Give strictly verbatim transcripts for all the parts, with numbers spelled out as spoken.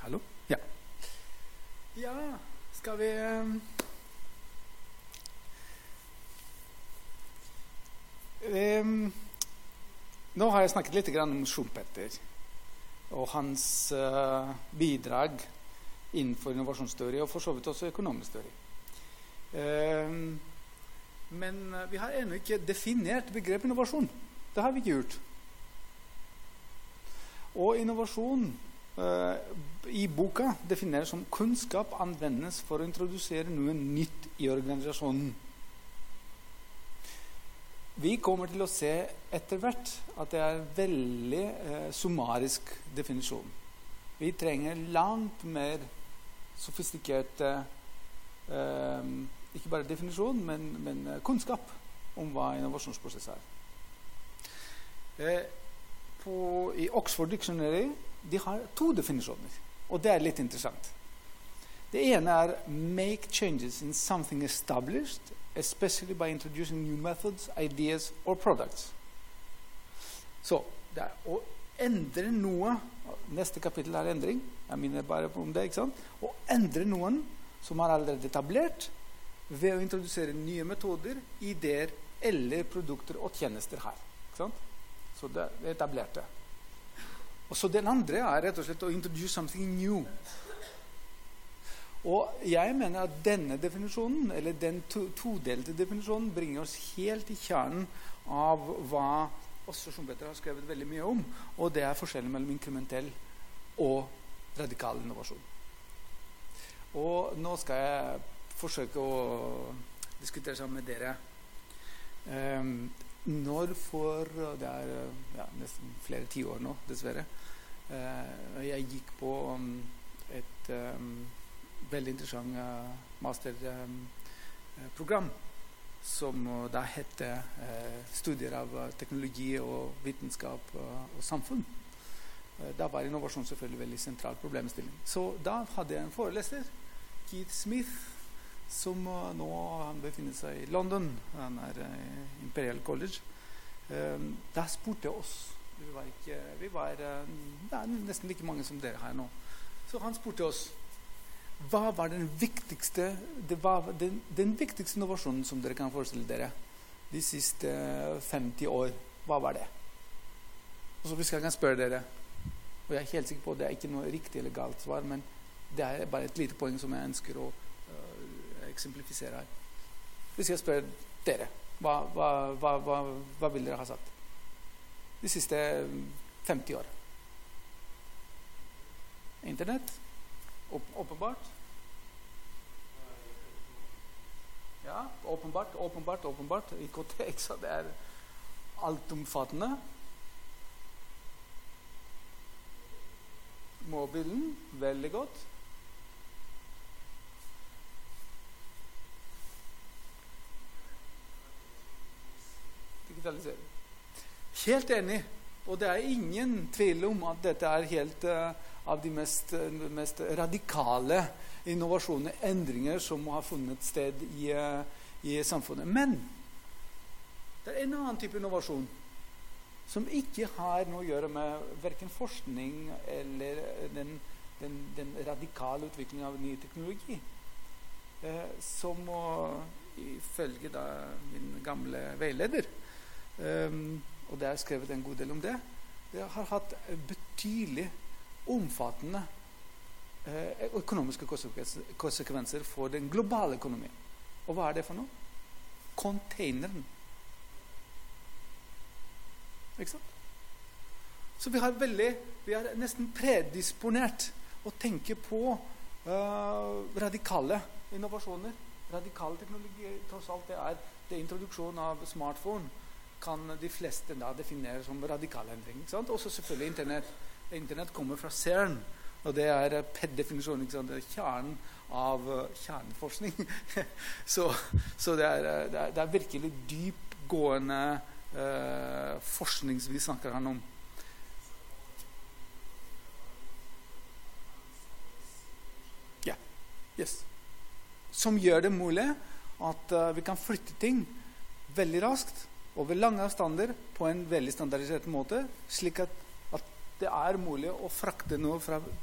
Hallo? Ja. Ja, skal vi um, um, Nå har jeg snakket litt grann om Schumpeter og hans uh, bidrag innenfor innovasjonsteori og for så vidt også økonomisk teori. Um, men uh, vi har ennå ikke definert begrep innovasjon. Det har vi ikke gjort. Og innovasjon uh, i boka defineres som kunnskap anvendes for å introdusere noe nytt i organisasjonen. Vi kommer til å se etter hvert at det er en veldig eh, summarisk definisjon. Vi trenger langt mer sofistikerte eh, ikke bare definisjon, men, men kunnskap om hva innovasjonsprosess er. Eh, på, I Oxford Dictionary de har to definisjoner, og det er litt interessant. Det ene er «make changes in something established», especially by introducing new methods, ideas or products. Så det er å endre noe, neste kapittel er endring, jeg minner bare om det, ikke sant? Å endre noen som er allerede etablert ved å introdusere nye metoder, ideer eller produkter og tjenester her. Ikke sant? Så det er etablerte. Og så den andre er rett og slett å introduce something new. Og jeg mener at denne definisjonen, eller den to todelte definisjonen, bringer oss helt i kjernen av hva også Schumpeter har skrevet veldig mye om, og det er forskjellen mellom inkrementell og radikal innovasjon. Og nå skal jeg forsøke å diskutere sammen med dere. Um, når for, det er ja, nesten flere tiår nå, dessverre, uh, jeg gikk på um, et um, veldig interessant uh, masterprogram um, som uh, da heter uh, studier av uh, teknologi og vitenskap uh, og samfunn. Uh, da var innovasjon selvfølgelig veldig sentral problemstilling. Så da hadde jeg en foreleser, Keith Smith, som uh, nå han befinner seg i London. Han er i uh, Imperial College. Um, da spurte oss, vi var, ikke, vi var uh, det er nesten like mange som dere her nå. Så han spurte oss, hva var den viktigste, det var den, den viktigste innovasjonen som dere kan forestille dere de siste femti år? Hva var det? Og så hvis jeg kan spørre dere, og jeg er helt sikker på at det er ikke noe riktig eller galt svar, men det er bare et lite poeng som jeg ønsker å uh, eksemplifisere her. Hvis jeg spør dere, hva, hva, hva, hva, hva vil dere ha sagt? De siste femti år. Internett? Åpenbart? Ja, åpenbart, åpenbart, åpenbart. I K T, ikke sant? Det er altomfattende. Mobilen, veldig godt. Digitalisering. Helt enig. Og det er ingen tvil om at dette er helt uh, av de mest, mest radikale innovasjoner, endringer som har funnet sted i, uh, i samfunnet. Men det er en annen type innovasjon som ikke har noe å gjøre med hverken forskning eller den, den, den radikale utviklingen av ny teknologi. Uh, som uh, ifølge da min gamle veileder, um, og det er skrevet en god del om det, det har hatt betydelig omfattende eh, økonomiske konsekvenser for den globale økonomien. Og hva er det for noe? Containeren. Ikke sant? Så vi har veldig, vi er nesten predisponert å tenke på uh, radikale innovasjoner. Radikale teknologi, tross alt det er det introduksjon av smartphone, kan de fleste da definere som radikal endring. Ikke sant? Også selvfølgelig internett. Internett kommer fra CERN, og det er per definisjon ikke sant? Det er kjernen av uh, kjerneforskning. så så det, er, det, er, det er virkelig dypgående uh, forskning som vi snakker her om. Ja, yes. Som gjør det mulig at uh, vi kan flytte ting veldig raskt over lange avstander på en veldig standardisert måte, slik at, at det er mulig å frakte noe fra,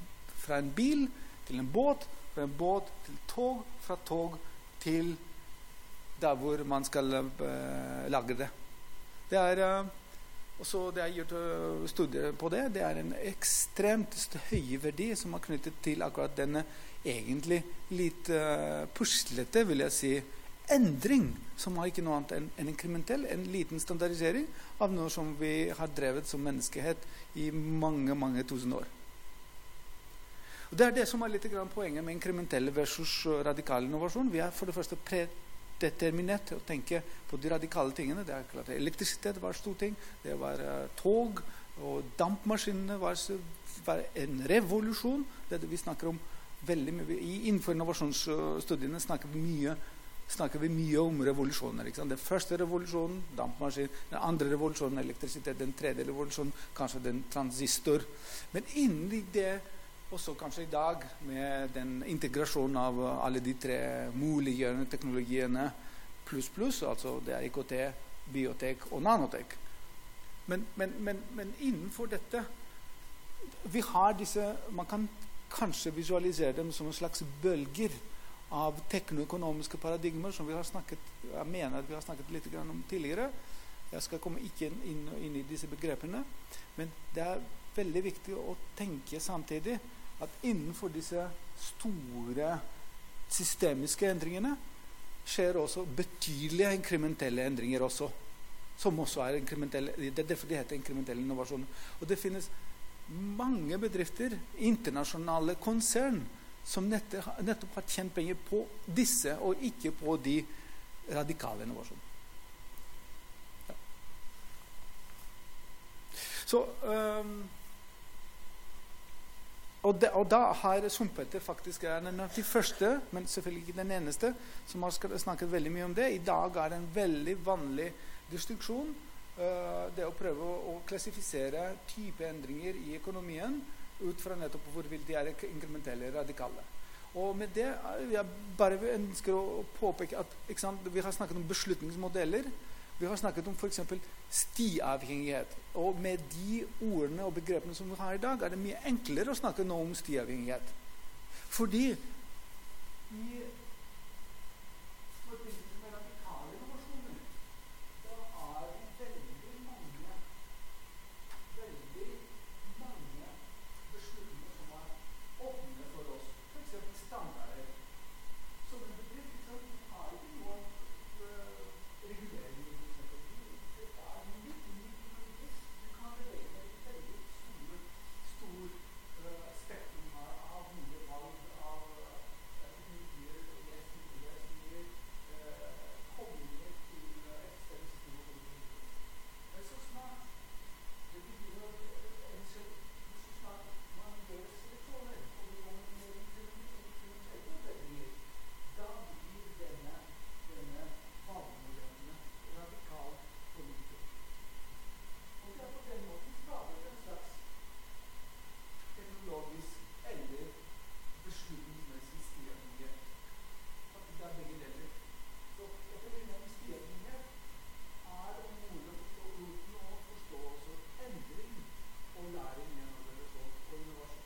fra en bil til en båt, fra en båt til tog, fra tog til der hvor man skal uh, lage det. Det er, uh, også det er gjort uh, studier på det, det er en ekstremt høy verdi som er knyttet til akkurat denne egentlig litt uh, puslete, vil jeg si, endring, som har ikke noe annet enn en inkrementell, en liten standardisering av noe som vi har drevet som menneskehet i mange, mange tusen år. Og det er det som er litt grann poenget med inkrementell versus radikal innovasjon. Vi er for det første predeterminert til å tenke på de radikale tingene. Det er klart, elektrisitet var stor ting, det var uh, tog, og dampmaskinene var, var en revolusjon. Det er det vi snakker om veldig mye. Innenfor innovasjonsstudiene snakker vi mye snakker vi mye om revolusjoner. Ikke sant? Den første revolusjonen, dampmaskin, den andre revolusjonen, elektrisitet, den tredje revolusjonen, kanskje den transistor. Men innen det, også kanskje i dag, med den integrasjonen av alle de tre muliggjørende teknologiene, pluss pluss, altså det er I K T, biotek og nanotek. Men, men, men, men innenfor dette, vi har disse, man kan kanskje visualisere dem som en slags bølger, av teknoøkonomiske paradigmer som vi har snakket, jeg mener at vi har snakket litt om tidligere. Jeg skal komme ikke inn, inn i disse begrepene, men det er veldig viktig å tenke samtidig at innenfor disse store systemiske endringene skjer også betydelige inkrementelle endringer også, som også er inkrementelle, det er derfor det heter inkrementell innovasjon. Og det finnes mange bedrifter, internasjonale konsern, som nettopp, nettopp har tjent penger på disse, og ikke på de radikale innovasjonene. Ja. Så, um, og, de, og da har Schumpeter faktisk er en av de første, men selvfølgelig ikke den eneste, som har snakket veldig mye om det. I dag er det en veldig vanlig distinksjon, uh, det å prøve å, å klassifisere type endringer I økonomien, ut fra nettopp hvorvidt de er inkrementelle radikale. Og med det jeg bare ønsker å påpeke at ikke sant, vi har snakket om beslutningsmodeller, vi har snakket om for eksempel stiavhengighet, og med de ordene og begrepene som vi har I dag, er det mye enklere å snakke nå om stiavhengighet. Fordi I forbindelse med radikale innovasjoner, da er det veldig mange veldig mange beslutninger som er åpne for oss. For eksempel standarder. Som en bedrift som har ikke noen uh, regulering. Det er en liten bedrift. Du kan bevege et veldig stor, stor uh, spektrum av nye valg av teknologier og teknologier som gir uh, koblinger til uh, ekstremt store politikere. Men så snart det betyr at en selv så snart man gjør seleksjoner og det kommer mer inkrementelle endringer, da blir denne, denne valgmulighetene radikalt politikere. Og det er på den måten skaper en slags teknologisk eller beslutningsmessig stiavhengighet. Det er begge deler. Så etter min stiavhengighet er det mulig å uten å forstå også endring og læring gjennom relasjon og innovasjon.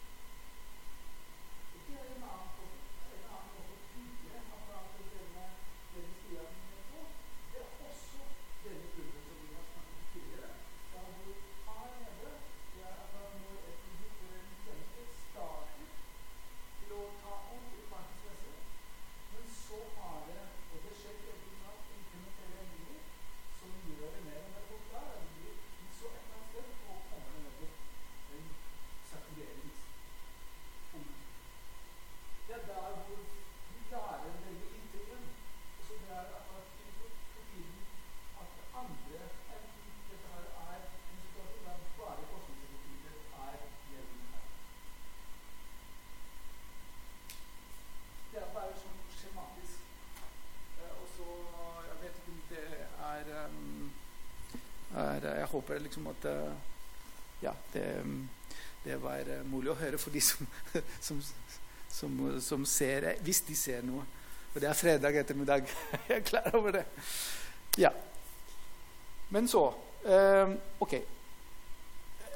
Og det er en annen måte, en annen måte å bygge akkurat denne, denne stiavhengighet på. Det er også denne kurven som vi har snakket om tidligere. Da du har nede, det er akkurat når et produkt eller en tjeneste starter til å ta opp I markedsmessig, men så har det, og det skjer egentlig av inkrementelle endringer, som gjør det mer og mer godt der, det blir så et eller annet sted, og kommer det nettopp en saktureringspunkt. Det er der hvor vi lærer veldig lite igjen. Og så det er akkurat på tiden at andre enn dette her er en situasjon der bare forskningsinstitutter er gjeldende her. Det er bare sånn skjematisk. Eh, og så, jeg vet ikke om det er, um, er jeg håper liksom at uh, ja, det, um, det var uh, mulig å høre for de som, som, som, som ser, hvis de ser noe. For det er fredag ettermiddag. Jeg er klar over det. Ja. Men så, um, ok.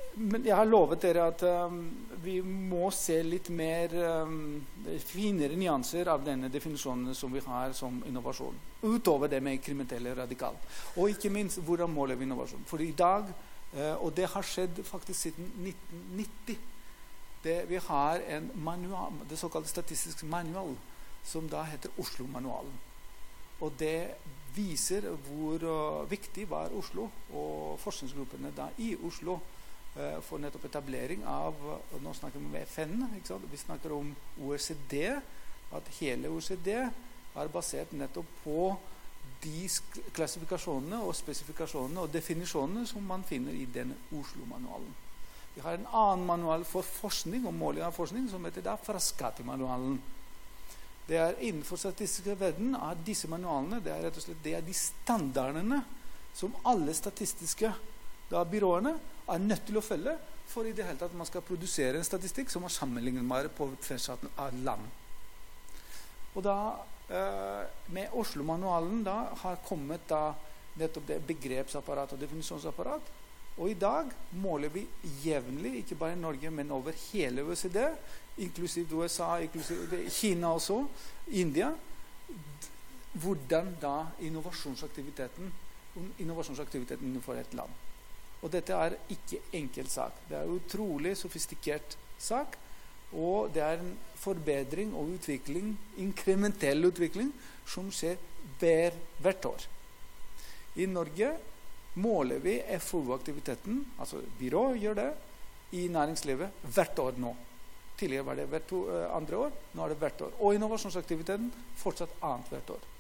men jeg har lovet dere at um, vi må se litt mer um, finere nyanser av denne definisjonen som vi har som innovasjon. Utover det med inkrementell og radikal. Og ikke minst, hvordan måler vi innovasjon? For i dag, uh, og det har skjedd faktisk siden nitten nitti, det, vi har en manual, det såkalte statistisk manual, som da heter Oslo-manualen. Og det viser hvor uh, viktig var Oslo og forskningsgruppene da i Oslo uh, for nettopp etablering av, uh, nå snakker vi om F N, ikke sant? Vi snakker om O E C D, at hele O E C D er basert nettopp på de klassifikasjonene og spesifikasjonene og definisjonene som man finner i denne Oslo-manualen. Vi har en annen manual for forskning og måling av forskning som heter da Frascati-manualen. Det er innenfor statistiske verden av disse manualene, det er rett og slett det er de standardene som alle statistiske da, byråene er nødt til å følge for i det hele tatt man skal produsere en statistikk som er sammenlignbar på tvers av land. Og da, eh, med Oslo-manualen da, har kommet da nettopp det begrepsapparat og definisjonsapparat, og i dag måler vi jevnlig, ikke bare i Norge, men over hele O E C D, inklusiv U S A, inklusiv Kina også, India, hvordan da innovasjonsaktiviteten, innovasjonsaktiviteten innenfor et land. Og dette er ikke enkel sak. Det er en utrolig sofistikert sak, og det er en forbedring og utvikling, inkrementell utvikling, som skjer hver, hvert år. I Norge måler vi F O U-aktiviteten, altså byrå gjør det, i næringslivet hvert år nå. Tidligere var det hvert to, uh, andre år, nå er det hvert år. Og innovasjonsaktiviteten fortsatt annet hvert år.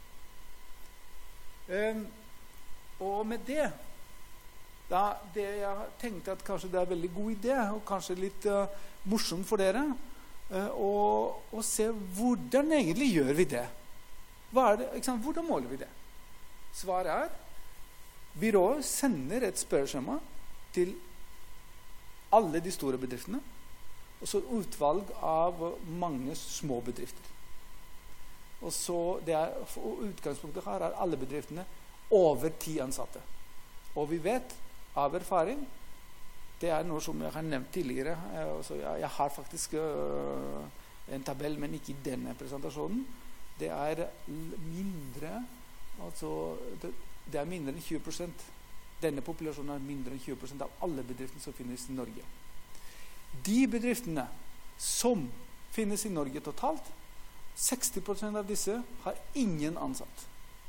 Um, og med det, da, det jeg tenkte at kanskje det er en veldig god idé, og kanskje litt uh, morsomt for dere, uh, og, og se hvordan egentlig gjør vi det. Hva er det, ikke sant? Hvordan måler vi det? Svaret er, byrået sender et spørreskjema til alle de store bedriftene, og så utvalg av mange små bedrifter. Og så det er, utgangspunktet her er alle bedriftene over ti ansatte. Og vi vet av erfaring, det er noe som jeg har nevnt tidligere, altså jeg, jeg har faktisk uh, en tabell, men ikke i denne presentasjonen. Det er mindre, altså det, det er mindre enn tjue prosent. Denne populasjonen er mindre enn tjue prosent av alle bedriftene som finnes i Norge. De bedriftene som finnes i Norge totalt, seksti prosent av disse har ingen ansatt.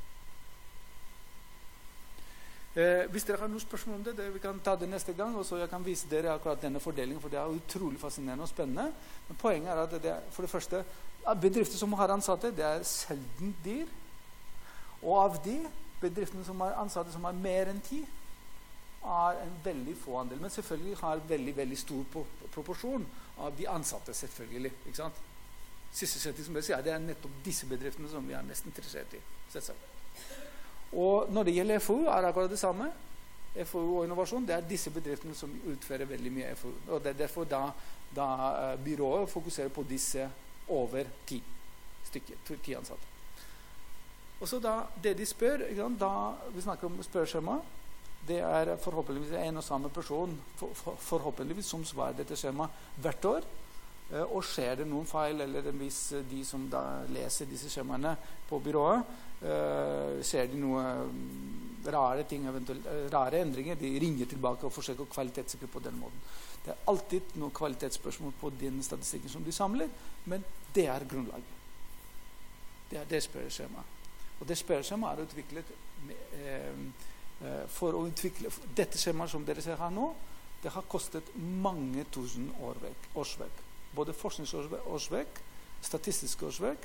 Eh, hvis dere har noen spørsmål om det, det, vi kan ta det neste gang, og så jeg kan vise dere akkurat denne fordelingen, for det er utrolig fascinerende og spennende. Men poenget er at det er, for det første, bedrifter som har ansatte, det er sjelden dyr, og av de bedriftene som har ansatte som har mer enn ti, er en veldig få andel, men selvfølgelig har veldig, veldig stor proporsjon av de ansatte, selvfølgelig, ikke sant? Sysselsettingsmessig er det er nettopp disse bedriftene som vi er mest interessert i, selvsagt. Og når det gjelder F O U, er det akkurat det samme. F O U og innovasjon, det er disse bedriftene som utfører veldig mye F O U, og det er derfor da, da byrået fokuserer på disse over ti stykker, ti ansatte. Og så da, det de spør, da vi snakker om spørreskjema, det er forhåpentligvis en og samme person, for, for, forhåpentligvis som svarer dette skjema hvert år, og skjer det noen feil, eller hvis de som da leser disse skjemaene på byrået, skjer det noe rare ting, eventuelt rare endringer, de ringer tilbake og forsøker å kvalitetssikre på den måten. Det er alltid noen kvalitetsspørsmål på den statistikken som de samler, men det er grunnlaget. Det er det spørreskjemaet. Og det spørreskjemaet er utviklet med, eh, for å utvikle dette skjemaet som dere ser her nå. Det har kostet mange tusen årverk, årsverk. Både forskningsårsverk, statistiske årsverk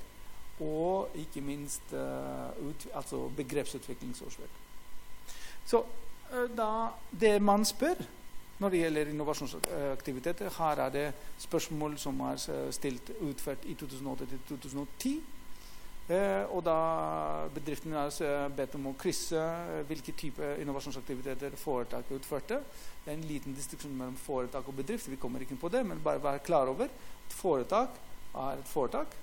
og ikke minst uh, ut, altså begrepsutviklingsårsverk. Så uh, da det man spør når det gjelder innovasjonsaktiviteter, her er det spørsmål som er stilt utført i to tusen og åtte til to tusen og ti. Eh, og da bedriftene er bedt om å krysse hvilke type innovasjonsaktiviteter foretak utførte. Det er en liten distinksjon mellom foretak og bedrift, vi kommer ikke på det, men bare være klar over at foretak er et foretak,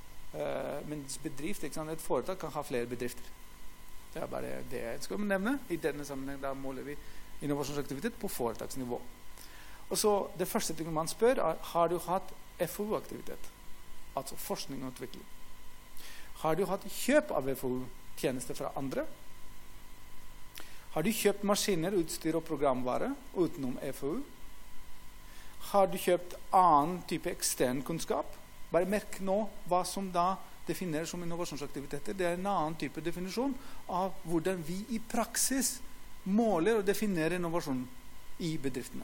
eh, mens bedrift, ikke sant, et foretak kan ha flere bedrifter. Det er bare det jeg skal nevne. I denne sammenheng da måler vi innovasjonsaktivitet på foretaksnivå. Og så det første ting man spør er, har du hatt F O U-aktivitet? Altså forskning og utvikling. Har du hatt kjøp av F O U-tjenester fra andre? Har du kjøpt maskiner, utstyr og programvare utenom F O U? Har du kjøpt annen type ekstern kunnskap? Bare merk nå hva som da defineres som innovasjonsaktiviteter. Det er en annen type definisjon av hvordan vi i praksis måler og definerer innovasjon i bedriftene.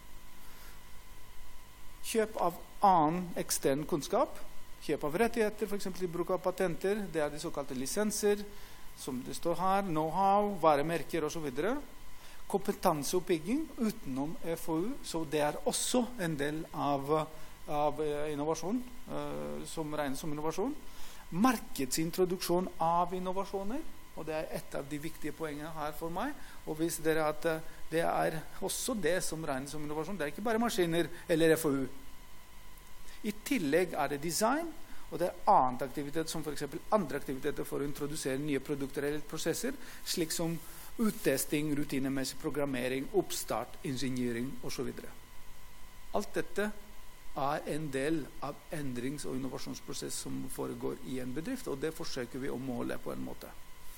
Kjøp av annen ekstern kunnskap, kjøp av rettigheter, for eksempel i bruk av patenter, det er de såkalte lisenser, som det står her, know-how, varemerker og så videre. Kompetanseoppbygging utenom F O U, så det er også en del av, av innovasjon, uh, som regnes som innovasjon. Markedsintroduksjon av innovasjoner, og det er et av de viktige poengene her for meg. Og hvis dere at det er også det som regnes som innovasjon, det er ikke bare maskiner eller F O U. I tillegg er det design, og det er annen aktivitet, som for eksempel andre aktiviteter for å introdusere nye produkter eller prosesser, slik som uttesting, rutinemessig programmering, oppstart, ingeniering og så videre. Alt dette er en del av endrings- og innovasjonsprosess som foregår i en bedrift, og det forsøker vi å måle på en måte.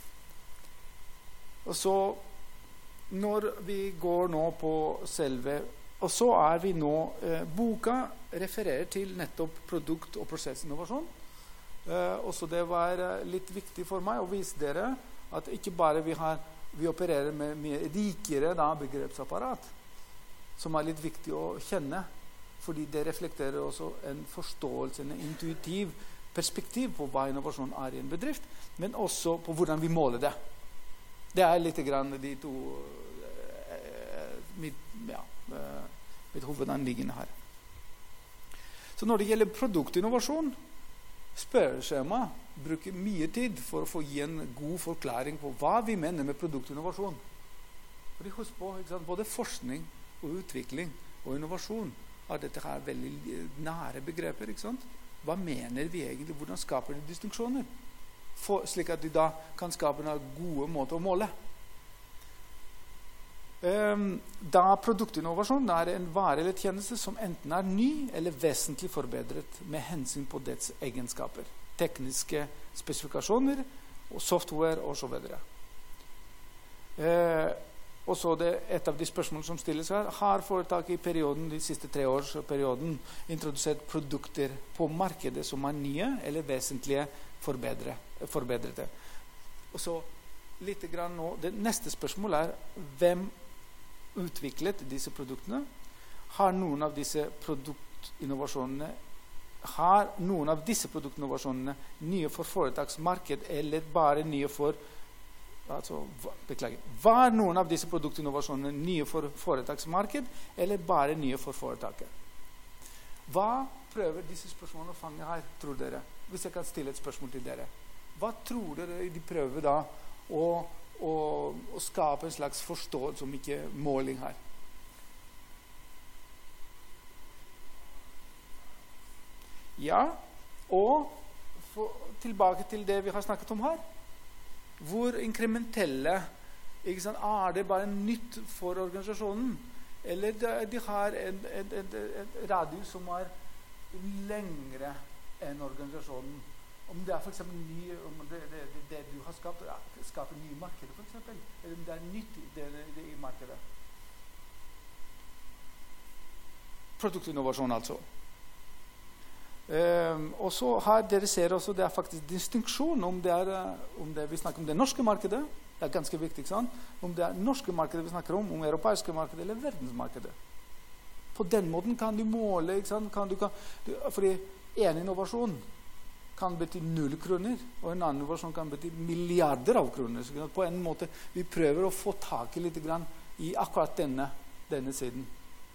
Og så, når vi går nå på selve, og så er vi nå, eh, boka refererer til nettopp produkt- og prosessinnovasjon, eh, og så det var litt viktig for meg å vise dere at ikke bare vi har vi opererer med mye rikere da, begrepsapparat, som er litt viktig å kjenne, fordi det reflekterer også en forståelse, en intuitiv perspektiv på hva innovasjon er i en bedrift, men også på hvordan vi måler det. Det er litt grann de to eh, mitt, ja, eh, mitt hovedanliggende her. Så når det gjelder produktinnovasjon, spørreskjema bruker mye tid for å få gi en god forklaring på hva vi mener med produktinnovasjon. Fordi husk på, ikke sant, både forskning og utvikling og innovasjon er dette her veldig nære begreper, ikke sant? Hva mener vi egentlig? Hvordan skaper de distinksjoner? For, slik at de da kan skape en gode måte å måle. Um, da produktinnovasjon er en vare eller tjeneste som enten er ny eller vesentlig forbedret med hensyn på dets egenskaper, tekniske spesifikasjoner, og software og så videre. Uh, og så det et av de spørsmål som stilles her, har foretaket i perioden, de siste tre års perioden, introdusert produkter på markedet som er nye eller vesentlige forbedre, forbedrede. Og så litt grann nå, det neste spørsmål er, hvem utviklet disse produktene? Har noen av disse produktinnovasjonene har noen av disse produktinnovasjonene nye for foretaksmarked eller bare nye for altså, beklager, var noen av disse produktinnovasjonene nye for foretaksmarked eller bare nye for foretaket? Hva prøver disse spørsmålene å fange her, tror dere? Hvis jeg kan stille et spørsmål til dere. Hva tror dere de prøver da å, å, å skape en slags forståelse om ikke måling her? Ja, og for, tilbake til det vi har snakket om her. Hvor inkrementelle, ikke sant, er det bare nytt for organisasjonen? Eller de, de har en, en, en, en radius som er lengre enn organisasjonen. Om det er for eksempel ny, om det, det, det, det du har skapt, skaper nye markeder for eksempel, eller om det er nytt det, det, det i markedet. Produktinnovasjon altså. Um, og så har dere ser også det er faktisk distinksjon om det er om det, vi snakker om det norske markedet, det er ganske viktig, ikke sant? Om det er norske markedet vi snakker om, om europeiske markedet eller verdensmarkedet. På den måten kan du måle, ikke sant? Kan du, kan, du, fordi en innovasjon kan bety null kroner, og en annen innovasjon kan bety milliarder av kroner. Så på en måte vi prøver å få tak i litt grann i akkurat denne, denne siden.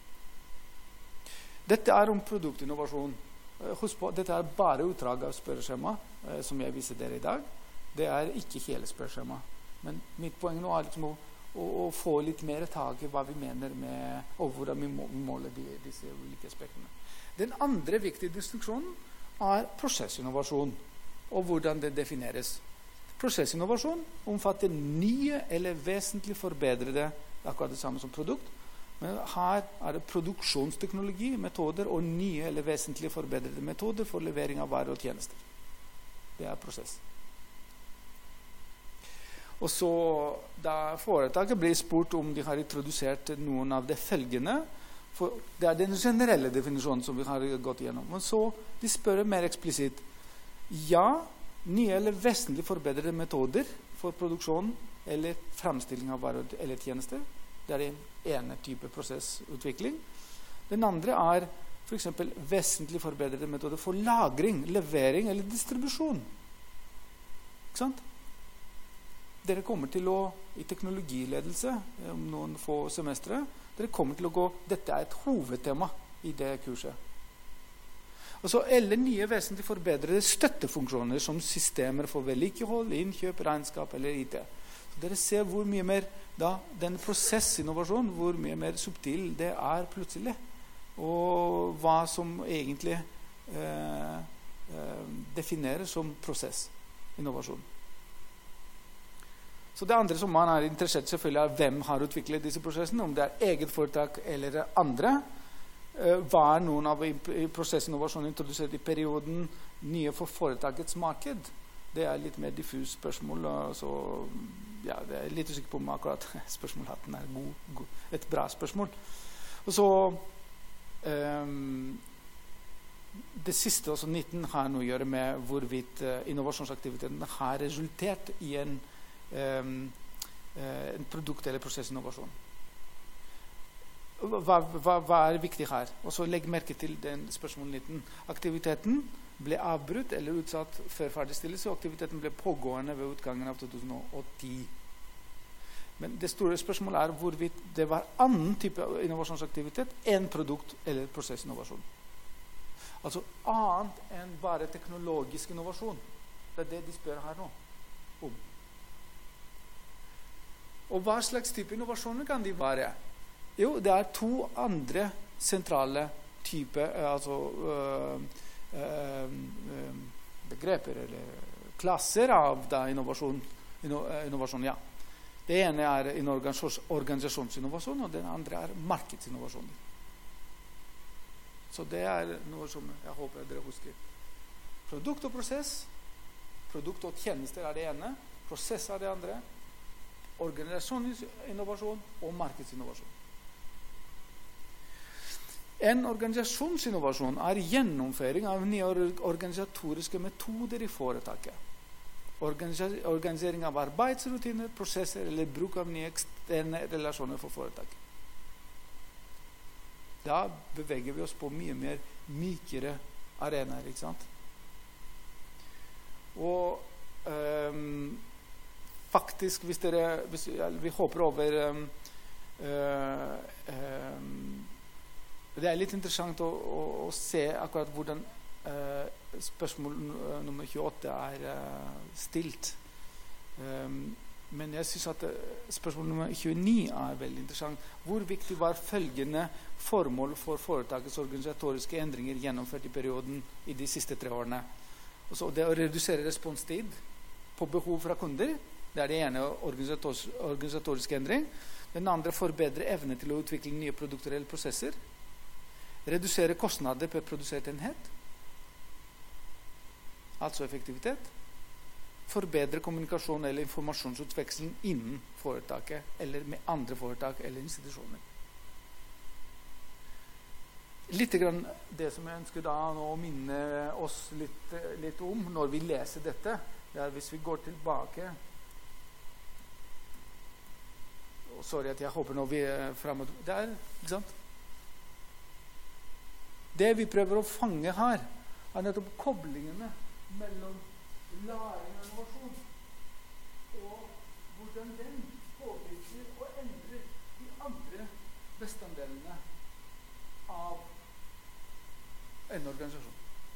Dette er om produktinnovasjon. Husk på, dette er bare utdrag av spørreskjema eh, som jeg viser dere i dag. Det er ikke hele spørreskjema. Men mitt poeng nå er liksom å, å, å få litt mer tak i hva vi mener med, og hvordan vi må, måler de, disse ulike aspektene. Den andre viktige distinksjonen er prosessinnovasjon, og hvordan det defineres. Prosessinnovasjon omfatter nye eller vesentlig forbedrede, akkurat det samme som produkt, Men her er det produksjonsteknologi, metoder og nye eller vesentlig forbedrede metoder for levering av varer og tjenester. Det er prosess. Og så, da foretaket blir spurt om de har introdusert noen av de følgende, for det er den generelle definisjonen som vi har gått gjennom. Men så de spør mer eksplisitt. Ja, nye eller vesentlig forbedrede metoder for produksjon eller fremstilling av varer eller tjenester. Det er den ene type prosessutvikling. Den andre er for eksempel vesentlig forbedrede metoder for lagring, levering eller distribusjon. Ikke sant? Dere kommer til å, i teknologiledelse, om noen få semestre, dere kommer til å gå, dette er et hovedtema i det kurset. Og så eller nye vesentlig forbedrede støttefunksjoner som systemer for vedlikehold, innkjøp, regnskap eller I T. Så dere ser hvor mye mer, da, den prosessinnovasjon, hvor mye mer subtil det er plutselig. Og hva som egentlig eh, eh, defineres som prosessinnovasjon. Så det andre som man er interessert selvfølgelig er hvem har utviklet disse prosessene, om det er eget foretak eller andre. Hva er noen av prosessinnovasjonen introdusert i perioden nye for foretakets marked? Det er litt mer diffus spørsmål, så ja, det er litt usikker på om akkurat spørsmålhatten er god, god, et bra spørsmål. Og så um, det siste, altså nitten, har noe å gjøre med hvorvidt uh, innovasjonsaktiviteten har resultert i en Um, uh, en produkt- eller prosessinnovasjon. Hva, hva, hva er viktig her? Og så legg merke til den spørsmål nitten. Aktiviteten ble avbrutt eller utsatt før ferdigstillelse, og aktiviteten ble pågående ved utgangen av to tusen og ti. Men det store spørsmålet er hvorvidt det var annen type innovasjonsaktivitet enn produkt- eller prosessinnovasjon. Altså annet enn bare teknologisk innovasjon. Det er det de spør her nå om. Og hva slags type innovasjoner kan de være? Jo, det er to andre sentrale typer, altså øh, øh, begreper eller klasser av da, innovasjon, inno, innovasjon. Ja. Det ene er organisasjonsinnovasjon, og det andre er markedsinnovasjon. Så det er noe som jeg håper dere husker. Produkt og prosess. Produkt og tjenester er det ene. Prosess er det andre. Organisasjonsinnovasjon og markedsinnovasjon. En organisasjonsinnovasjon er gjennomføring av nye organisatoriske metoder i foretaket. Organis- organisering av arbeidsrutiner, prosesser eller bruk av nye eksterne relasjoner for foretaket. Da beveger vi oss på mye mer mykere arenaer, ikke sant? Og um, faktisk, hvis dere, hvis vi hopper over um, uh, um, det er litt interessant å, å, å se akkurat hvordan uh, spørsmål nummer tjueåtte er uh, stilt. Um, men jeg synes at spørsmål nummer tjueni er veldig interessant. Hvor viktig var følgende formål for foretakets organisatoriske endringer gjennomført i perioden i de siste tre årene? Og så det å redusere responstid på behov fra kunder. Det er det ene organisatorisk, organisatorisk endring. Den andre forbedre evne til å utvikle nye produkter eller prosesser. Redusere kostnader per produsert enhet. Altså effektivitet. Forbedre kommunikasjon eller informasjonsutveksling innen foretaket eller med andre foretak eller institusjoner. Litt grann det som jeg ønsker da å minne oss litt, litt om når vi leser dette, det er hvis vi går tilbake. Sorry at jeg håper nå vi er fremme. Det er, ikke sant? Det vi prøver å fange her, er nettopp koblingene mellom læring og innovasjon, og hvordan den påvirker og endrer de andre bestanddelene av en organisasjon.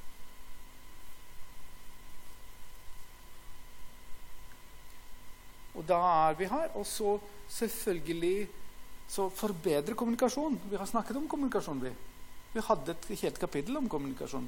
Og da er vi her, og så selvfølgelig så forbedre kommunikasjon. Vi har snakket om kommunikasjon. Vi, vi hadde et helt kapittel om kommunikasjon.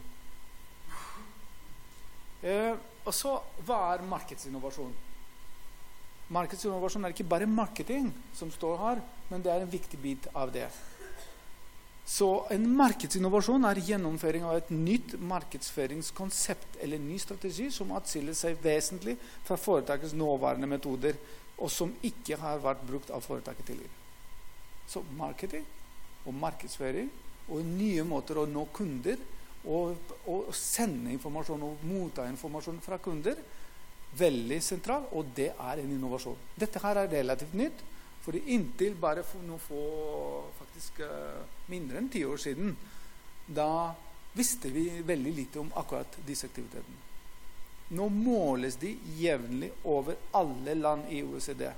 Eh, og så, hva er markedsinnovasjon? Markedsinnovasjon er ikke bare marketing som står her, men det er en viktig bit av det. Så en markedsinnovasjon er gjennomføring av et nytt markedsføringskonsept eller ny strategi som atskiller seg vesentlig fra foretakets nåværende metoder, og som ikke har vært brukt av foretaket tidligere. Så marketing og markedsføring og nye måter å nå kunder og, og sende informasjon og motta informasjon fra kunder, veldig sentral, og det er en innovasjon. Dette her er relativt nytt, fordi inntil bare for noen få, faktisk uh, mindre enn ti år siden, da visste vi veldig lite om akkurat disse aktivitetene. Nå måles de jevnlig over alle land i O E C D.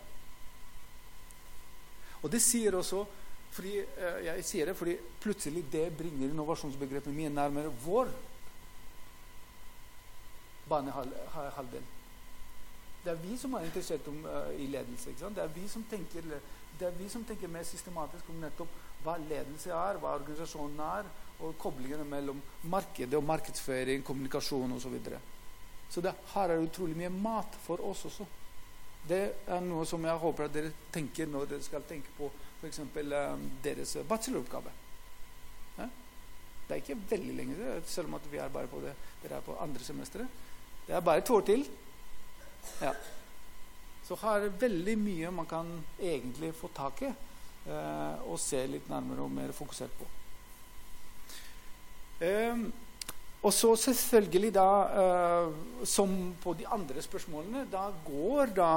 Og det sier også, fordi, uh, jeg sier det, fordi plutselig det bringer innovasjonsbegrepet mye nærmere vår banehalvdel. Det er vi som er interessert om, uh, i ledelse, ikke sant? Det er vi som tenker, det er vi som tenker mer systematisk om nettopp hva ledelse er, hva organisasjonen er, og koblingene mellom markedet og markedsføring, kommunikasjon og så videre. Så det, her er utrolig mye mat for oss også. Det er noe som jeg håper at dere tenker når dere skal tenke på for eksempel um, deres bacheloroppgave. Ja? Det er ikke veldig lenge, selv om at vi er bare på det, dere er på andre semesteret. Det er bare to år til. Ja. Så her er veldig mye man kan egentlig få tak i eh, og se litt nærmere og mer fokusert på. Eh, og så selvfølgelig da, eh, som på de andre spørsmålene, da går da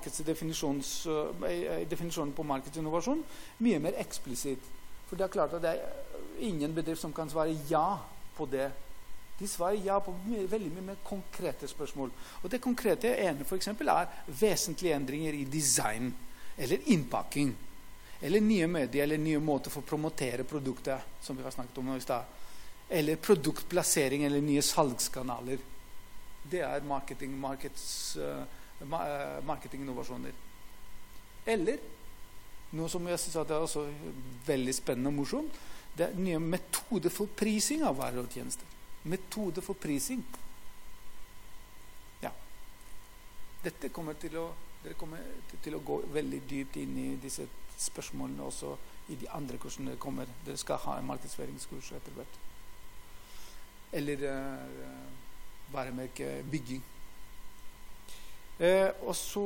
eh, definisjonen på markedsinnovasjon mye mer eksplisitt. For det er klart at det er ingen bedrift som kan svare ja på det. De svarer ja på mye, veldig mye mer konkrete spørsmål. Og det konkrete ene for eksempel er vesentlige endringer i design, eller innpakking, eller nye medier, eller nye måter for å promotere produkter, som vi har snakket om nå i sted. Eller produktplassering, eller nye salgskanaler. Det er marketing, markets, uh, marketinginnovasjoner. Eller, noe som jeg synes at det er også veldig spennende og morsomt, det er nye metoder for prising av varer og tjenester. Metode for prising. Ja. Dette kommer til å, dere kommer til å gå veldig dypt inn i disse spørsmålene også i de andre kursene dere kommer. Dere skal ha en markedsføringskurs etter hvert. Eller uh, varemerkebygging. Uh, og så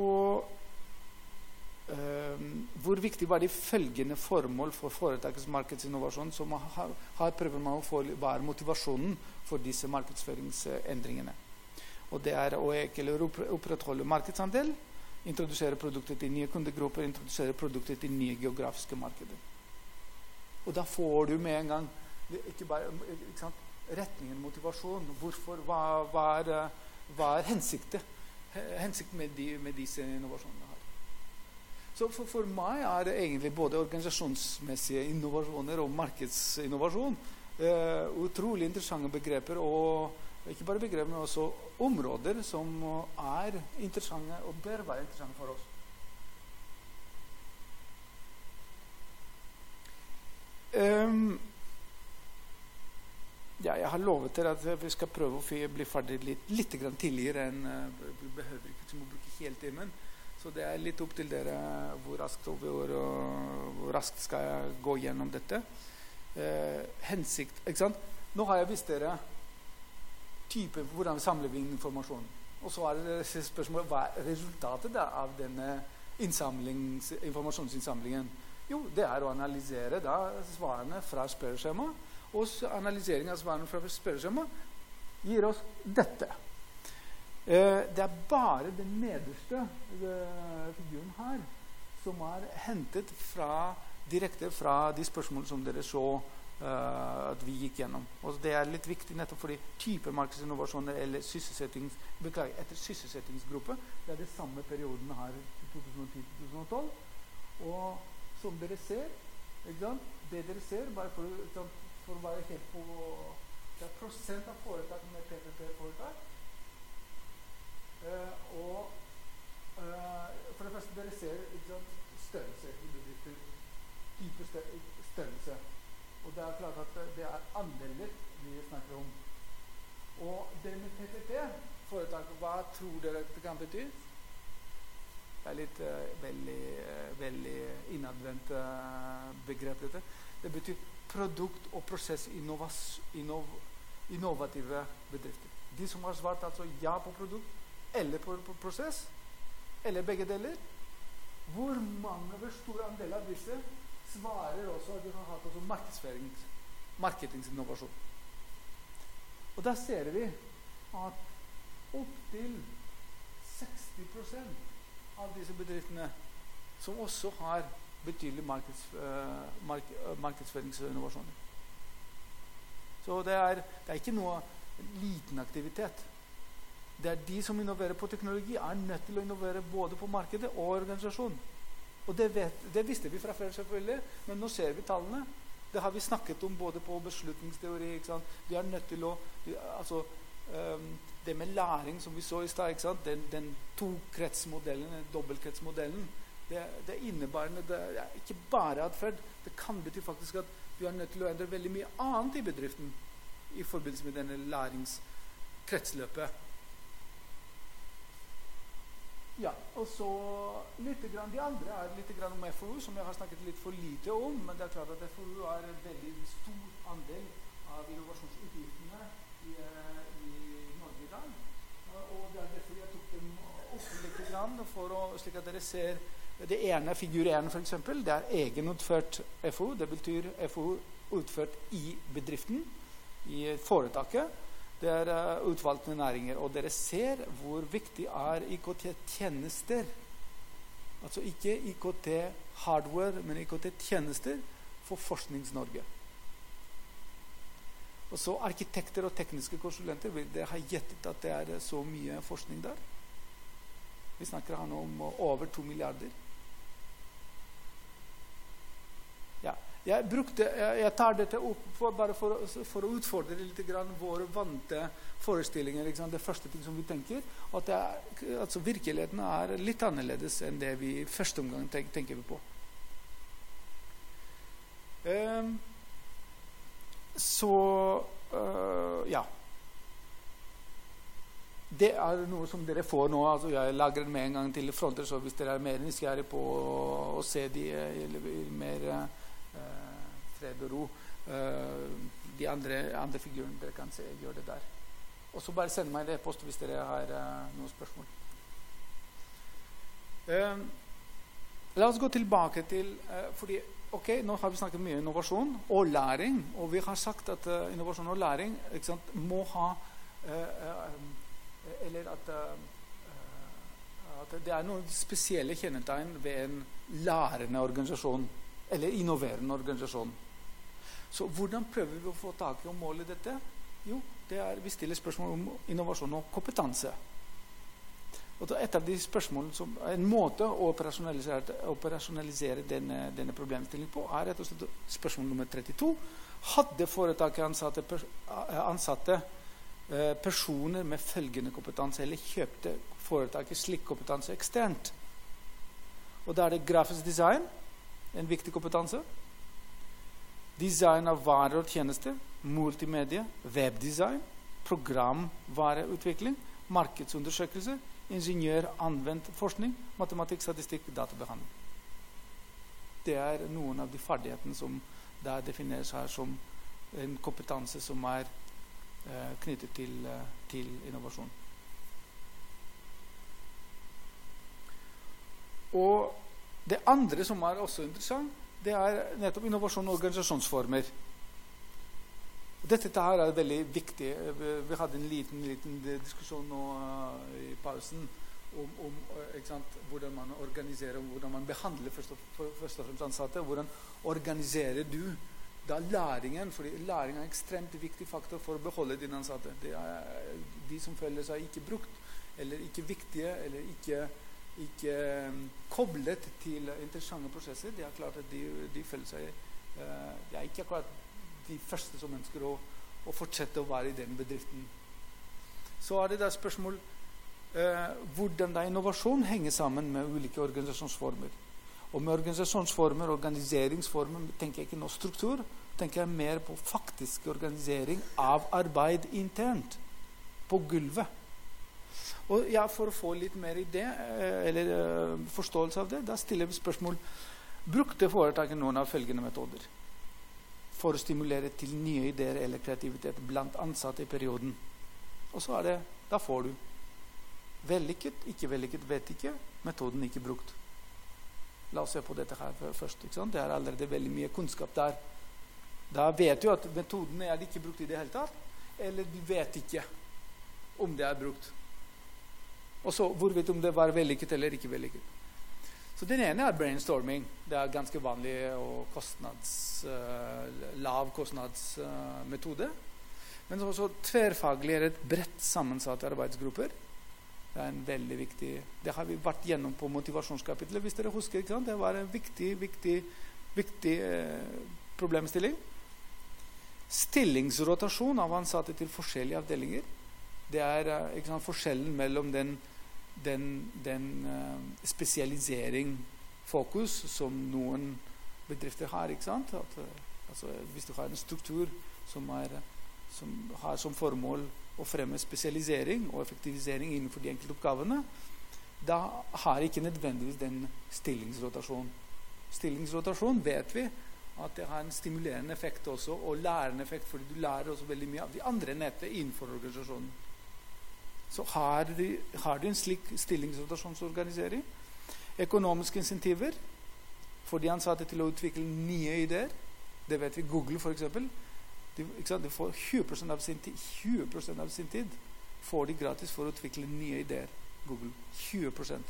Uh, hvor viktig var de følgende formål for foretakets markedsinnovasjon, som har, har prøvd man å få hva er motivasjonen for disse markedsføringsendringene. Og det er å eller opprettholde markedsandel, introdusere produkter til nye kundegrupper, introdusere produkter til nye geografiske markeder. Og da får du med en gang ikke bare, ikke sant, retningen, motivasjon, hvorfor, hva, hva, er, hva er hensikten, hensikten med, de, med disse innovasjonene. Så for, for meg er det egentlig både organisasjonsmessige innovasjoner og markedsinnovasjon eh, utrolig interessante begreper, og ikke bare begreper, men også områder som er interessante og bør være interessante for oss. Um, ja, jeg har lovet dere at vi skal prøve å bli ferdig litt, litt grann tidligere enn uh, vi behøver ikke å bruke hele timen. Så det er litt opp til dere hvor raskt, og hvor, og hvor raskt skal jeg gå gjennom dette. Eh, hensikt, ikke sant? Nå har jeg vist dere typen for hvordan samler vi informasjon. Og så er det spørsmålet, hva er resultatet da av denne informasjonsinnsamlingen? Jo, det er å analysere da svarene fra spørreskjema, og analysering av svarene fra spørreskjema gir oss dette. Uh, det er bare den nederste uh, figuren her som er hentet fra, direkte fra de spørsmålene som dere så uh, at vi gikk gjennom. Og det er litt viktig nettopp fordi type markedsinnovasjoner eller sysselsettings, beklager, etter sysselsettingsgruppe, det er det samme perioden her i to tusen og ti til to tusen og tolv. Og som dere ser, ikke sant? Det dere ser, bare for, for å være helt på, det er prosent av foretak med P P P-foretak. Uh, og uh, for det første dere ser ikke sant, størrelse i bedrifter, type størrelse, og det er klart at det er andeler vi snakker om. Og det med P P P foretak, hva tror dere det kan bety? Det er litt uh, veldig, uh, veldig innadvendt uh, begrep, dette. Det betyr produkt- og prosess-innovative bedrifter. De som har svart altså ja på produkt, eller på, på prosess, eller begge deler. Hvor mange, hvor stor andel av disse svarer også at de har hatt også markedsførings, marketingsinnovasjon. Og da ser vi at opp til seksti prosent av disse bedriftene som også har betydelig markeds, uh, mark, uh, markedsføringsinnovasjoner. Så det er, det er ikke noe liten aktivitet. Det er de som innoverer på teknologi, er nødt til å innovere både på markedet og organisasjon. Og det, vet, det visste vi fra før selvfølgelig, men nå ser vi tallene. Det har vi snakket om både på beslutningsteori, ikke sant? De er nødt til å, de, altså, um, det med læring som vi så i stad, ikke sant? Den, den to-kretsmodellen, den dobbeltkretsmodellen, det, det innebærer, det er ikke bare atferd, det kan bety faktisk at vi er nødt til å endre veldig mye annet i bedriften i forbindelse med denne læringskretsløpet. Ja, og så litt grann, de andre er litt grann om F O U, som jeg har snakket litt for lite om, men det er klart at F O U er en veldig stor andel av innovasjonsutgiftene i, i Norge i dag. Og det er derfor jeg tok dem opp litt grann, for å, slik at dere ser det ene, figur én for eksempel, det er egenutført F O U, det betyr F O U utført i bedriften, i foretaket. Det er uh, utvalgte næringer, og dere ser hvor viktig er I K T-tjenester. Altså ikke I K T-hardware, men I K T-tjenester for Forsknings-Norge. Og så arkitekter og tekniske konsulenter, det har gjettet at det er så mye forskning der. Vi snakker her nå om over to milliarder. Ja. Jeg, brukte, jeg tar dette opp for, bare for, for å utfordre litt grann våre vante forestillinger, liksom, det første ting som vi tenker, at det er, altså virkeligheten er litt annerledes enn det vi I første omgang tenk, tenker vi på. Um, så, uh, ja. Det er noe som dere får nå, altså jeg lager den med en gang til fronter, så hvis dere er mer nysgjerrig på å, å se de eller mer fred og ro. Uh, de andre, andre figurene dere kan se, gjør det der. Og så bare send meg en e-post hvis dere har uh, noen spørsmål. Uh, la oss gå tilbake til, uh, fordi, ok, nå har vi snakket mye innovasjon og læring, og vi har sagt at uh, innovasjon og læring, ikke sant, må ha, uh, uh, eller at, uh, at det er noen spesielle kjennetegn ved en lærende organisasjon, eller innoverende organisasjon. Så hvordan prøver vi å få tak I å måle dette? Jo, det er, vi stiller spørsmål om innovasjon og kompetanse. Og da et av de spørsmålene som en måte å operasjonalisere, operasjonalisere denne, denne problemstillingen på er rett og slett spørsmål nummer trettito. Hadde foretaket ansatte, ansatte eh, personer med følgende kompetanse, eller kjøpte foretaket slik kompetanse eksternt? Og da er det grafisk design, en viktig kompetanse. Design av varer og tjenester, multimedia, webdesign, programvareutvikling, markedsundersøkelser, ingeniør, anvendt forskning, matematikk, statistikk, databehandling. Det er noen av de ferdighetene som der defineres her som en kompetanse som er eh, knyttet til, eh, til innovasjon. Og det andre som er også interessant, det er nettopp innovasjon og organisasjonsformer. Dette her er veldig viktig. Vi hadde en liten, liten diskusjon nå uh, I pausen om, om ikke sant, hvordan man organiserer, om hvordan man behandler først og, først og fremst ansatte. Hvordan organiserer du da læringen? Fordi læring er en ekstremt viktig faktor for å beholde dine ansatte. Det er de som føler seg ikke brukt, eller ikke viktige, eller ikke ikke um, koblet til interessante prosesser, det er klart at de, de føler seg uh, det er ikke akkurat de første som ønsker å, å fortsette å være I den bedriften. Så er det da spørsmål uh, hvordan da innovasjon henger sammen med ulike organisasjonsformer. Og med organisasjonsformer, organiseringsformer, tenker jeg ikke noe struktur, tenker jeg mer på faktisk organisering av arbeid internt, på gulvet. Og ja, for å få litt mer idé, eller uh, forståelse av det, da stiller vi spørsmål. Brukte foretaket noen av følgende metoder for å stimulere til nye ideer eller kreativitet blant ansatte i perioden? Og så er det, da får du vellykket, ikke vellykket, vet ikke, metoden ikke brukt. La oss se på dette her først. Ikke sant? Det er allerede veldig mye kunnskap der. Da vet du at metoden er ikke brukt i det hele tatt, eller du vet ikke om det er brukt. Og så hvorvidt om det var vellykket eller ikke vellykket. Så den ene er brainstorming. Det er ganske vanlig og kostnads, uh, lav kostnadsmetode. Uh, Men også tverrfaglig er et bredt sammensatte arbeidsgrupper. Det er en veldig viktig, det har vi vært gjennom på motivasjonskapitlet, hvis dere husker, ikke sant? Det var en viktig, viktig, viktig uh, problemstilling. Stillingsrotasjon av ansatte til forskjellige avdelinger. Det er uh, ikke sant, forskjellen mellom den den, den uh, spesialisering fokus som noen bedrifter har, ikke sant? At, uh, altså, hvis du har en struktur som, er, som har som formål å fremme spesialisering og effektivisering innenfor de enkelte oppgavene, da har ikke nødvendigvis den stillingsrotasjon. Stillingsrotasjon vet vi at det har en stimulerende effekt også, og lærende effekt, fordi du lærer også veldig mye av de andre nettet innenfor organisasjonen. Så har de, har de en slik stillingsrotasjonsorganisering. Økonomiske insentiver for de ansatte til å utvikle nye ideer. Det vet vi. Google for eksempel. De, de får tjue prosent av sin tid, tjue prosent av sin tid får de gratis for å utvikle nye ideer. Google. tjue prosent.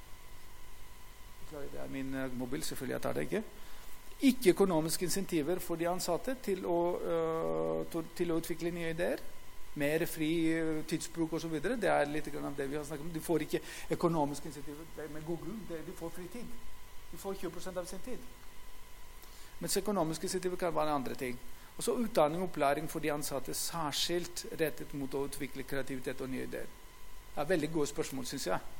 Det er min mobil, selvfølgelig jeg tar det ikke. Ikke økonomiske insentiver for de ansatte til å, uh, til å utvikle nye ideer. Mer fri tidsbruk og så videre. Det er litt av det vi har snakket om. De får ikke økonomiske insentiver med Google. De får fri tid. De får tjue prosent av sin tid. Mens økonomiske insentiver kan være andre ting. Og så utdanning og opplæring for de ansatte særskilt rettet mot å utvikle kreativitet og nye ideer. Det er veldig gode spørsmål, synes jeg.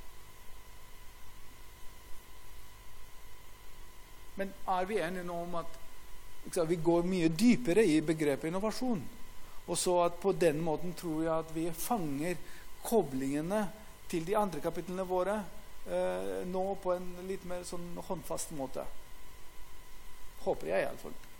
Men er vi enige nå om at sant, vi går mye dypere i begrepet innovasjon? Og så at på den måten tror jeg at vi fanger koblingene til de andre kapitlene våre eh, nå på en litt mer sånn håndfast måte. Håper jeg i alle fall.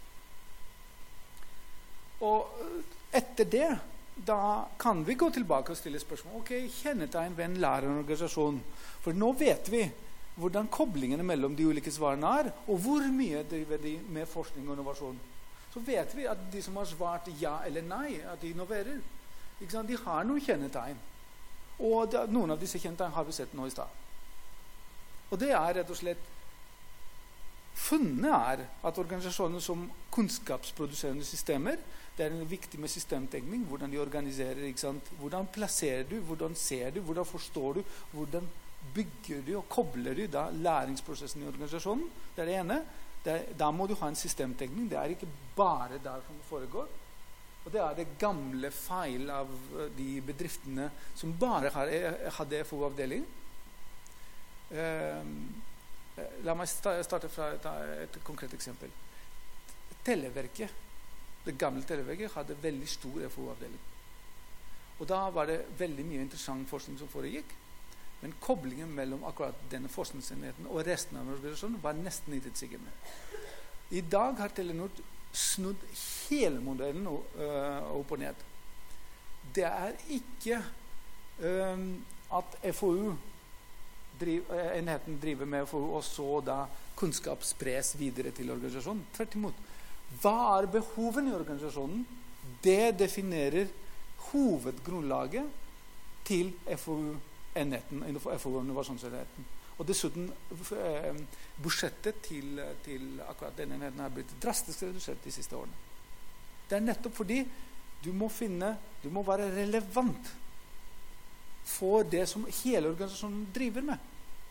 Og etter det, da kan vi gå tilbake og stille spørsmål. Ok, kjennetegn ved en lærerorganisasjon. For nå vet vi hvordan koblingene mellom de ulike svarene er, og hvor mye driver de med forskning og innovasjon. Så vet vi at de som har svart ja eller nei, at de innoverer, ikke sant? De har noen kjennetegn. Og det, noen av disse kjennetegn har vi sett nå i stad. Og det er rett og slett funnet er at organisasjoner som kunnskapsproduserende systemer, det er viktig med systemtenkning, hvordan de organiserer, ikke sant? Hvordan plasserer du, hvordan ser du, hvordan forstår du, hvordan bygger du og kobler du da læringsprosessen i organisasjonen. Det er det ene. Det, da må du ha en systemtekning. Det er ikke bare der som det foregår. Og det er det gamle feil av de bedriftene som bare har, hadde F O-avdeling. Eh, la meg starte fra et, et konkret eksempel. Televerket, det gamle Televerket hadde veldig stor F O-avdeling. Og da var det veldig mye interessant forskning som foregikk. Men koblingen mellom akkurat denne forskningsenheten og resten av organisasjonen var nesten intetsigende. I dag har Telenor snudd hele modellen uh, opp og ned. Det er ikke um, at F O U, driv, uh, enheten driver med F O U, og så da kunnskap spres videre til organisasjonen. Tvert imot. Hva er behovene i organisasjonen? Det definerer hovedgrunnlaget til F O U. Enheten, F O U-innovasjonsenheten. Og dessuten eh, budsjettet til, til akkurat denne enheten har blitt drastisk redusert de siste årene. Det er nettopp fordi du må finne, du må være relevant for det som hele organisasjonen driver med.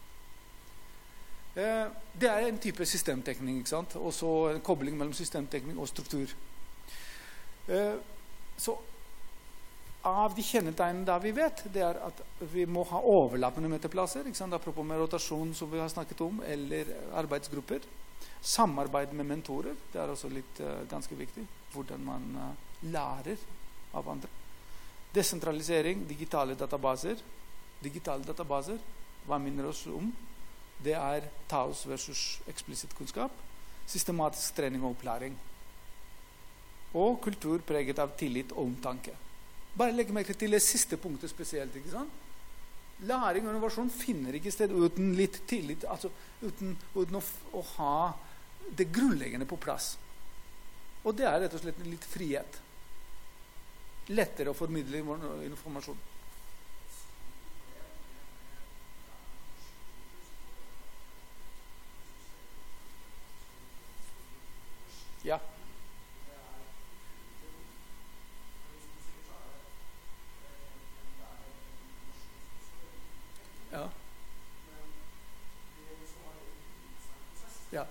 Eh, det er en type systemtekning, ikke sant? Og så en kobling mellom systemtekning og struktur. Eh, så av de kjennetegnene da vi vet, det er at vi må ha overlappende møteplasser, ikke sant? Apropos med rotasjon som vi har snakket om, eller arbeidsgrupper. Samarbeid med mentorer, det er også litt uh, ganske viktig. Hvordan man uh, lærer av andre. Desentralisering, digitale databaser. Digitale databaser, hva minner oss om? Det er taus versus eksplisitt kunnskap. Systematisk trening og opplæring. Og kultur preget av tillit og omtanke. Bare legg merke til det siste punktet spesielt, ikke sant? Læring og innovasjon finner ikke sted uten litt tillit, altså uten, uten å, å ha det grunnleggende på plass. Og det er rett og slett litt frihet. Lettere å formidle informasjon. Ja. Ja. Ja.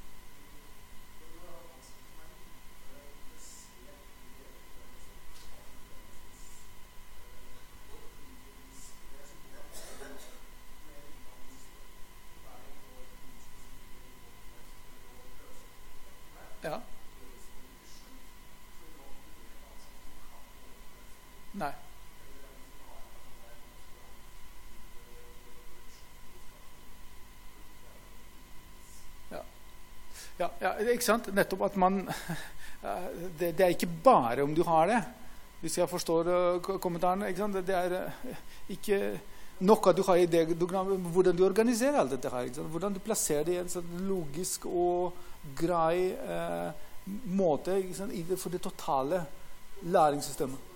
Ja. Nei. Ja. Ja, ja, ikke sant? Nettopp at man det, det er ikke bare om du har det. Hvis jeg forstår uh, kommentaren, ikke sant? Det er uh, ikke noe du har i det, du, hvordan du organiserer alt dette her, ikke sant? Hvordan du plasserer det i en sånn logisk og grei uh, måte, ikke sant? I det, for det totale læringssystemet.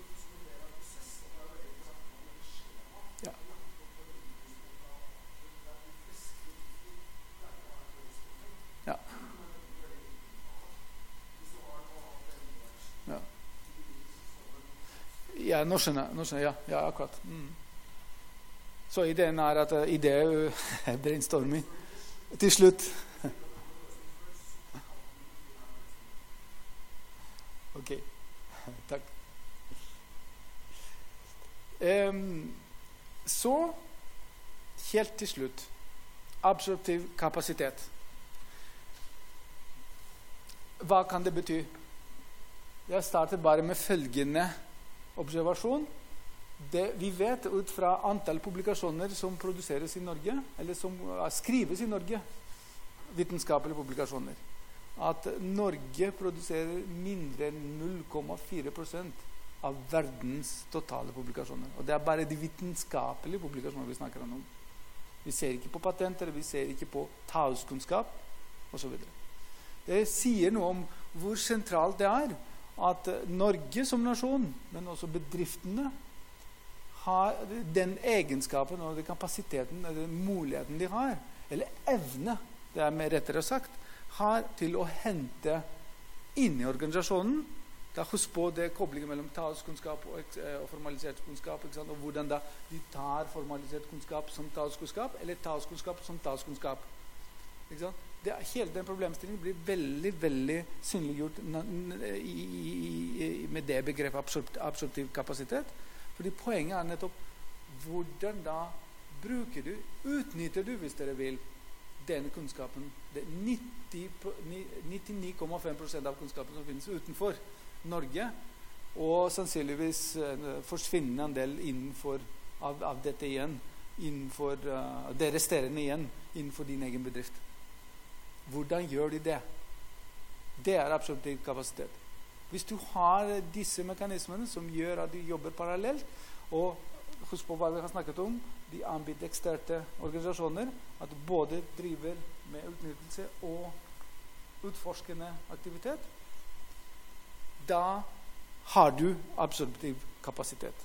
Ja, nå skjønner, nå skjønner jeg. Ja, ja, akkurat. Mm. Så ideen er at uh, idé er brainstorming. Til slutt. Ok. Takk. Um, så, helt til slutt. Absorptiv kapasitet. Hva kan det bety? Jeg starter bare med følgende observasjon. Det vi vet ut fra antall publikasjoner som produseres i Norge, eller som skrives i Norge, vitenskapelige publikasjoner, at Norge produserer mindre enn null komma fire prosent av verdens totale publikasjoner. Og det er bare de vitenskapelige publikasjoner vi snakker om. Vi ser ikke på patenter, vi ser ikke på tauskunnskap, og så videre. Det sier noe om hvor sentralt det er at Norge som nasjon, men også bedriftene, har den egenskapen og den kapasiteten, eller muligheten de har, eller evne, det er mer rettere sagt, har til å hente inn i organisasjonen. Da husk på det koblingen mellom tauskunnskap og, og formalisert kunnskap, ikke sant? Og hvordan da de tar formalisert kunnskap som tauskunnskap, eller tauskunnskap som tauskunnskap. Ikke sant? Det, hele den problemstillingen blir veldig, veldig synliggjort i, i, med det begrepet absorpt, absorptiv kapasitet. Fordi poenget er nettopp hvordan da bruker du, utnytter du, hvis dere vil, denne kunnskapen. Det nittini komma fem prosent av kunnskapen som finnes utenfor Norge, og sannsynligvis forsvinner en del innenfor av, av dette igjen, innenfor uh, det resterende igjen, innenfor din egen bedrift. Hvordan gjør de det? Det er absorptiv kapasitet. Hvis du har disse mekanismene som gjør at du jobber parallelt, og husk på hva vi har snakket om, de ambidexterte organisasjoner, at du både driver med utnyttelse og utforskende aktivitet, da har du absorptiv kapasitet.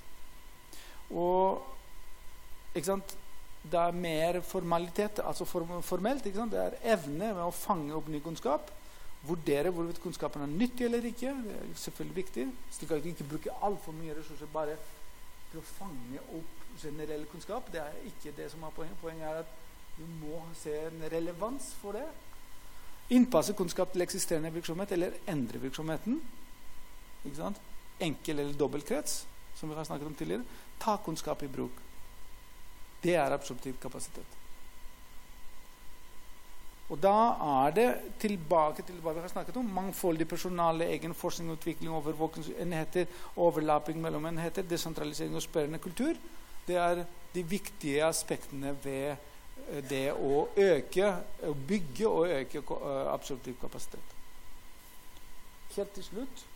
Og, ikke sant, det er mer formalitet, altså formelt, ikke sant? Det er evne med å fange opp ny kunnskap, vurdere hvorvidt kunnskapen er nyttig eller ikke, det er selvfølgelig viktig, slik at du ikke bruker alt for mye ressurser bare til å fange opp generell kunnskap. Det er ikke det som er poenget. Poenget er at du må se en relevans for det. Innpasse kunnskap til eksisterende virksomhet, eller endre virksomheten, ikke sant? Enkel eller dobbeltkrets, som vi har snakket om tidligere. Ta kunnskap i bruk. Det er absorptiv kapasitet. Og da er det tilbake til hva vi har snakket om, mangfoldig personale, egen forskning og utvikling, overvåkingsenheter, overlapping mellom enheter, desentralisering og spørrende kultur. Det er de viktige aspektene ved det å øke, å bygge og øke absorptiv kapasitet. Helt til slutt